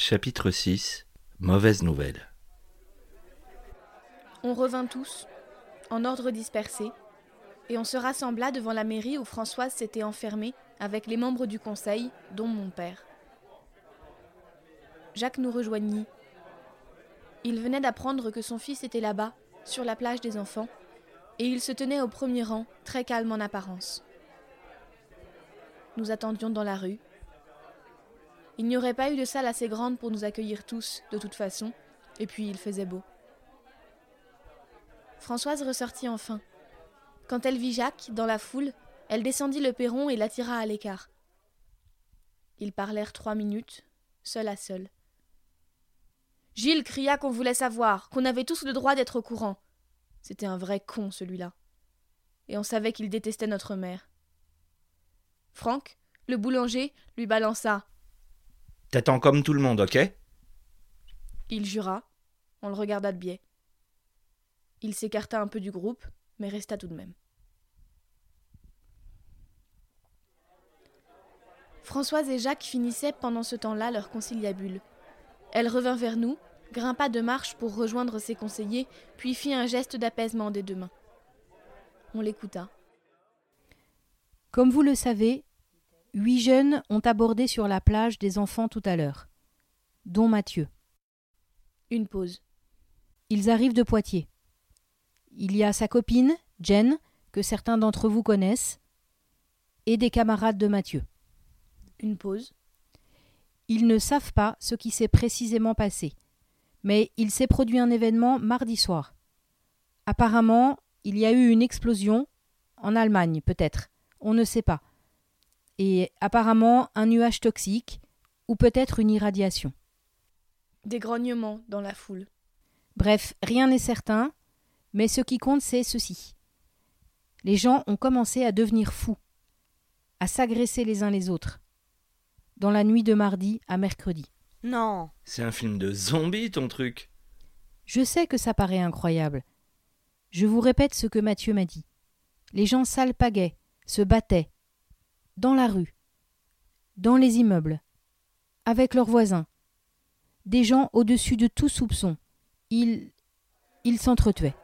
Chapitre 6. Mauvaise nouvelle. On revint tous, en ordre dispersé, et on se rassembla devant la mairie où Françoise s'était enfermée avec les membres du conseil, dont mon père. Jacques nous rejoignit. Il venait d'apprendre que son fils était là-bas, sur la plage des enfants, et il se tenait au premier rang, très calme en apparence. Nous attendions dans la rue. Il n'y aurait pas eu de salle assez grande pour nous accueillir tous, de toute façon, et puis il faisait beau. Françoise ressortit enfin. Quand elle vit Jacques, dans la foule, elle descendit le perron et l'attira à l'écart. Ils parlèrent 3 minutes, seul à seul. Gilles cria qu'on voulait savoir, qu'on avait tous le droit d'être au courant. C'était un vrai con, celui-là. Et on savait qu'il détestait notre mère. Franck, le boulanger, lui balança. « T'attends comme tout le monde, ok ?» Il jura. On le regarda de biais. Il s'écarta un peu du groupe, mais resta tout de même. Françoise et Jacques finissaient pendant ce temps-là leur conciliabule. Elle revint vers nous, grimpa de marche pour rejoindre ses conseillers, puis fit un geste d'apaisement des 2 mains. On l'écouta. Comme vous le savez, 8 jeunes ont abordé sur la plage des enfants tout à l'heure, dont Mathieu. Une pause. Ils arrivent de Poitiers. Il y a sa copine, Jen, que certains d'entre vous connaissent, et des camarades de Mathieu. Une pause. Ils ne savent pas ce qui s'est précisément passé, mais il s'est produit un événement mardi soir. Apparemment, il y a eu une explosion, en Allemagne peut-être, on ne sait pas. Et apparemment un nuage toxique, ou peut-être une irradiation. Des grognements dans la foule. Bref, rien n'est certain, mais ce qui compte c'est ceci. Les gens ont commencé à devenir fous, à s'agresser les uns les autres, dans la nuit de mardi à mercredi. Non. C'est un film de zombies, ton truc. Je sais que ça paraît incroyable. Je vous répète ce que Mathieu m'a dit. Les gens s'alpaguaient, se battaient, dans la rue, dans les immeubles, avec leurs voisins. Des gens au-dessus de tout soupçon. Ils s'entretuaient.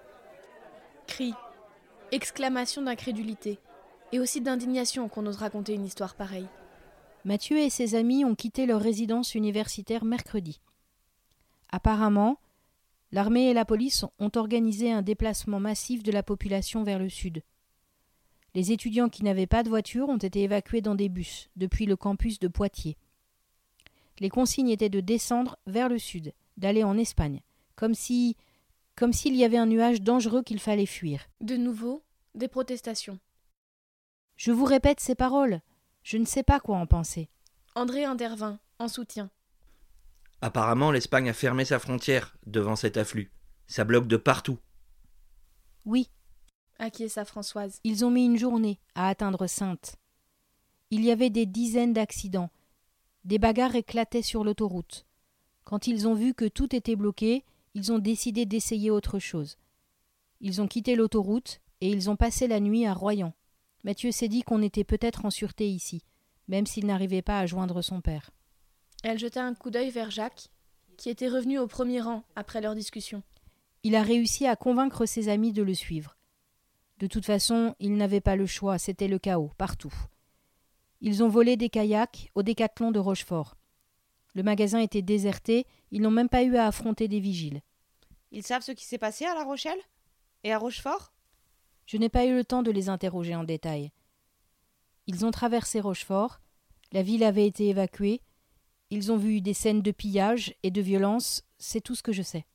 Cris, exclamations d'incrédulité, et aussi d'indignation qu'on ose raconter une histoire pareille. Mathieu et ses amis ont quitté leur résidence universitaire mercredi. Apparemment, l'armée et la police ont organisé un déplacement massif de la population vers le sud. Les étudiants qui n'avaient pas de voiture ont été évacués dans des bus depuis le campus de Poitiers. Les consignes étaient de descendre vers le sud, d'aller en Espagne, comme s'il y avait un nuage dangereux qu'il fallait fuir. De nouveau, des protestations. Je vous répète ces paroles. Je ne sais pas quoi en penser. André intervint, en soutien. Apparemment, l'Espagne a fermé sa frontière devant cet afflux. Ça bloque de partout. Oui, Acquiesça Françoise. ils ont mis une journée à atteindre Saintes. Il y avait des dizaines d'accidents. Des bagarres éclataient sur l'autoroute. Quand ils ont vu que tout était bloqué, ils ont décidé d'essayer autre chose. Ils ont quitté l'autoroute et ils ont passé la nuit à Royan. Mathieu s'est dit qu'on était peut-être en sûreté ici, même s'il n'arrivait pas à joindre son père. Elle jeta un coup d'œil vers Jacques, qui était revenu au premier rang après leur discussion. Il a réussi à convaincre ses amis de le suivre. De toute façon, ils n'avaient pas le choix, c'était le chaos, partout. Ils ont volé des kayaks au Décathlon de Rochefort. Le magasin était déserté, ils n'ont même pas eu à affronter des vigiles. Ils savent ce qui s'est passé à La Rochelle ? Et à Rochefort ? Je n'ai pas eu le temps de les interroger en détail. Ils ont traversé Rochefort, la ville avait été évacuée, ils ont vu des scènes de pillage et de violence, c'est tout ce que je sais.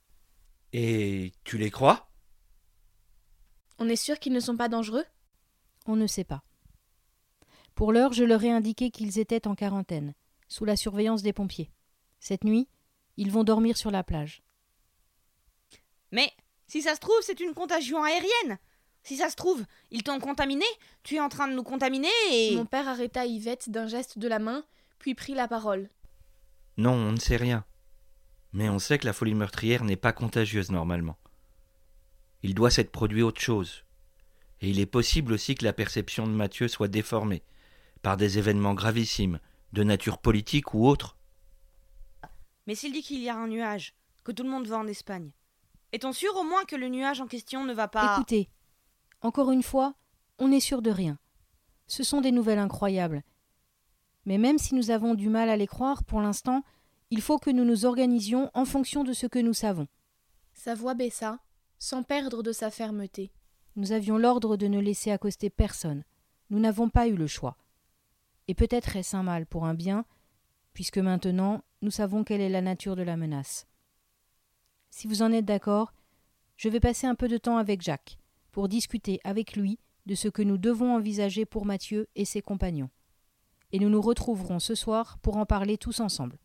Et tu les crois ? On est sûr qu'ils ne sont pas dangereux ? On ne sait pas. Pour l'heure, je leur ai indiqué qu'ils étaient en quarantaine, sous la surveillance des pompiers. Cette nuit, ils vont dormir sur la plage. Mais, si ça se trouve, c'est une contagion aérienne. Si ça se trouve, ils t'ont contaminé, tu es en train de nous contaminer et... Mon père arrêta Yvette d'un geste de la main, puis prit la parole. Non, on ne sait rien. Mais on sait que la folie meurtrière n'est pas contagieuse normalement. Il doit s'être produit autre chose. Et il est possible aussi que la perception de Mathieu soit déformée par des événements gravissimes, de nature politique ou autre. Mais s'il dit qu'il y a un nuage, que tout le monde va en Espagne, est-on sûr au moins que le nuage en question ne va pas... Écoutez, encore une fois, on n'est sûr de rien. Ce sont des nouvelles incroyables. Mais même si nous avons du mal à les croire pour l'instant, il faut que nous nous organisions en fonction de ce que nous savons. Sa voix baissa, sans perdre de sa fermeté. Nous avions l'ordre de ne laisser accoster personne. Nous n'avons pas eu le choix. Et peut-être est-ce un mal pour un bien, puisque maintenant nous savons quelle est la nature de la menace. Si vous en êtes d'accord, je vais passer un peu de temps avec Jacques, pour discuter avec lui de ce que nous devons envisager pour Mathieu et ses compagnons. Et nous nous retrouverons ce soir pour en parler tous ensemble.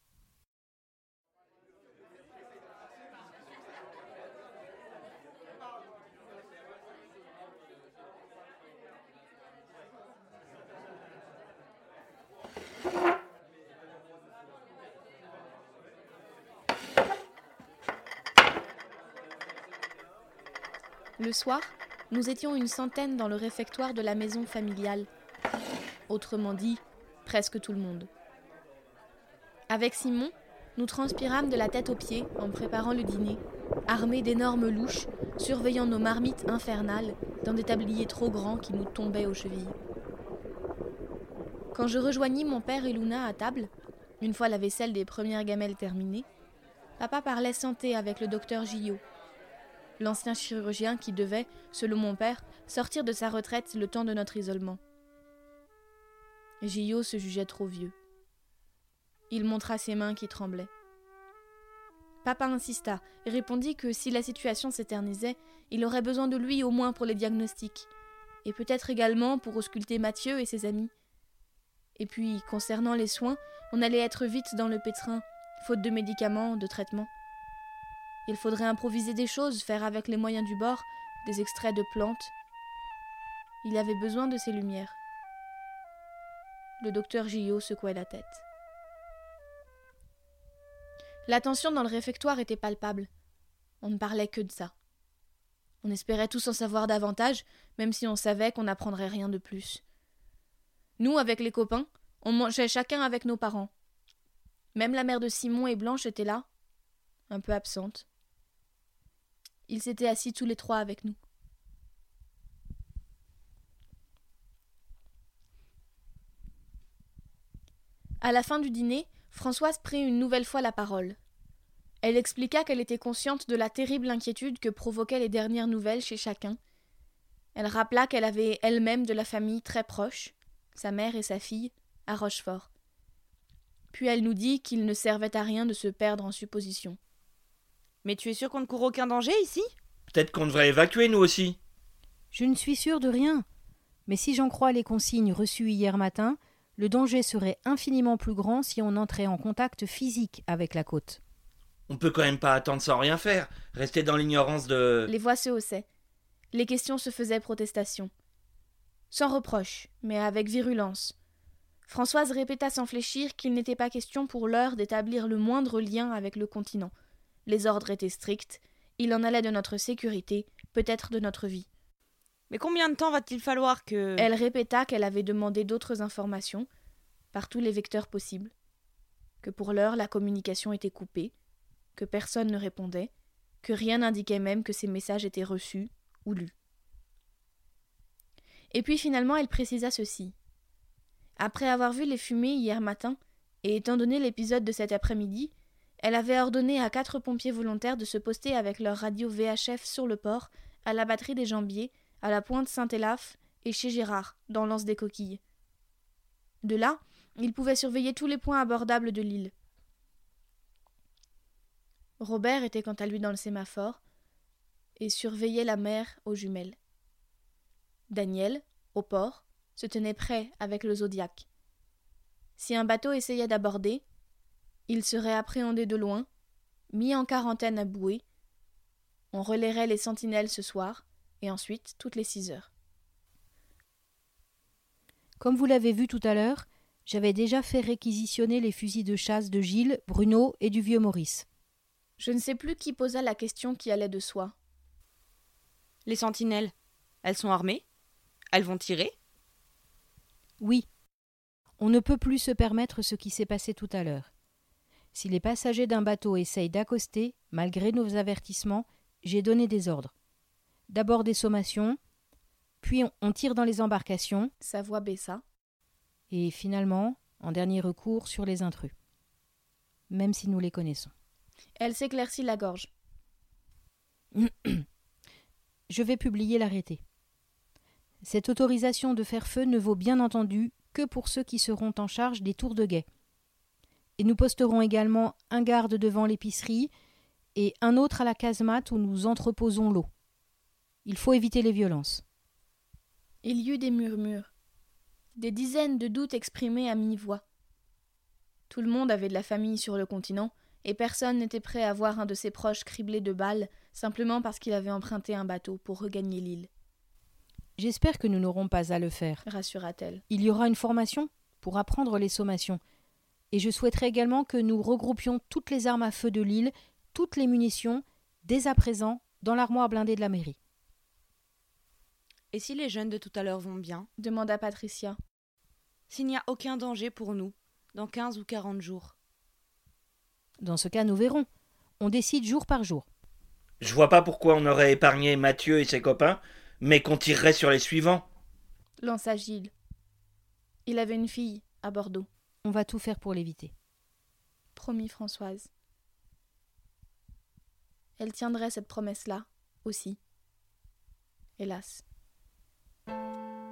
Le soir, nous étions une centaine dans le réfectoire de la maison familiale. Autrement dit, presque tout le monde. Avec Simon, nous transpirâmes de la tête aux pieds en préparant le dîner, armés d'énormes louches, surveillant nos marmites infernales dans des tabliers trop grands qui nous tombaient aux chevilles. Quand je rejoignis mon père et Luna à table, une fois la vaisselle des premières gamelles terminée, papa parlait santé avec le docteur Gillot, l'ancien chirurgien qui devait, selon mon père, sortir de sa retraite le temps de notre isolement. Gillot se jugeait trop vieux. Il montra ses mains qui tremblaient. Papa insista et répondit que si la situation s'éternisait, il aurait besoin de lui au moins pour les diagnostics, et peut-être également pour ausculter Mathieu et ses amis. Et puis, concernant les soins, on allait être vite dans le pétrin, faute de médicaments, de traitements. Il faudrait improviser des choses, faire avec les moyens du bord, des extraits de plantes. Il avait besoin de ces lumières. Le docteur Gillot secouait la tête. La tension dans le réfectoire était palpable. On ne parlait que de ça. On espérait tous en savoir davantage, même si on savait qu'on n'apprendrait rien de plus. Nous, avec les copains, on mangeait chacun avec nos parents. Même la mère de Simon et Blanche était là, un peu absente. Ils s'étaient assis tous les trois avec nous. À la fin du dîner, Françoise prit une nouvelle fois la parole. Elle expliqua qu'elle était consciente de la terrible inquiétude que provoquaient les dernières nouvelles chez chacun. Elle rappela qu'elle avait elle-même de la famille très proche, sa mère et sa fille, à Rochefort. Puis elle nous dit qu'il ne servait à rien de se perdre en suppositions. « Mais tu es sûr qu'on ne court aucun danger ici ? Peut-être qu'on devrait évacuer nous aussi. Je ne suis sûre de rien. Mais si j'en crois les consignes reçues hier matin, le danger serait infiniment plus grand si on entrait en contact physique avec la côte. On peut quand même pas attendre sans rien faire, rester dans l'ignorance de... Les voix se haussaient. Les questions se faisaient protestation. Sans reproche, mais avec virulence. Françoise répéta sans fléchir qu'il n'était pas question pour l'heure d'établir le moindre lien avec le continent. Les ordres étaient stricts, il en allait de notre sécurité, peut-être de notre vie. Mais combien de temps va-t-il falloir que... Elle répéta qu'elle avait demandé d'autres informations, par tous les vecteurs possibles, que pour l'heure la communication était coupée, que personne ne répondait, que rien n'indiquait même que ces messages étaient reçus ou lus. Et puis finalement elle précisa ceci. Après avoir vu les fumées hier matin, et étant donné l'épisode de cet après-midi, elle avait ordonné à 4 pompiers volontaires de se poster avec leur radio VHF sur le port, à la batterie des Jambiers, à la pointe Saint-Élaphe et chez Gérard, dans l'anse des Coquilles. De là, ils pouvaient surveiller tous les points abordables de l'île. Robert était quant à lui dans le sémaphore et surveillait la mer aux jumelles. Daniel, au port, se tenait prêt avec le Zodiac. Si un bateau essayait d'aborder, il serait appréhendé de loin, mis en quarantaine à bouée. On relayerait les sentinelles ce soir, et ensuite toutes les 6 heures. Comme vous l'avez vu tout à l'heure, j'avais déjà fait réquisitionner les fusils de chasse de Gilles, Bruno et du vieux Maurice. Je ne sais plus qui posa la question qui allait de soi. Les sentinelles, elles sont armées ? Elles vont tirer ? Oui. On ne peut plus se permettre ce qui s'est passé tout à l'heure. Si les passagers d'un bateau essayent d'accoster, malgré nos avertissements, j'ai donné des ordres. D'abord des sommations, puis on tire dans les embarcations, Sa voix baissa. et finalement, en dernier recours, sur les intrus. Même si nous les connaissons. Elle s'éclaircit la gorge. Je vais publier l'arrêté. Cette autorisation de faire feu ne vaut bien entendu que pour ceux qui seront en charge des tours de guet. Et nous posterons également un garde devant l'épicerie et un autre à la casemate où nous entreposons l'eau. Il faut éviter les violences. Il y eut des murmures, des dizaines de doutes exprimés à mi-voix. Tout le monde avait de la famille sur le continent, et personne n'était prêt à voir un de ses proches criblé de balles simplement parce qu'il avait emprunté un bateau pour regagner l'île, J'espère que nous n'aurons pas à le faire. rassura-t-elle. Il y aura une formation pour apprendre les sommations. Et je souhaiterais également que nous regroupions toutes les armes à feu de l'île, toutes les munitions, dès à présent, dans l'armoire blindée de la mairie. Et si les jeunes de tout à l'heure vont bien? Demanda Patricia. S'il n'y a aucun danger pour nous, dans 15 ou 40 jours? Dans ce cas, nous verrons. On décide jour par jour. Je vois pas pourquoi on aurait épargné Mathieu et ses copains, mais qu'on tirerait sur les suivants. Lança Gilles. Il avait une fille à Bordeaux, On va tout faire pour l'éviter. promit Françoise. Elle tiendrait cette promesse-là, aussi. Hélas.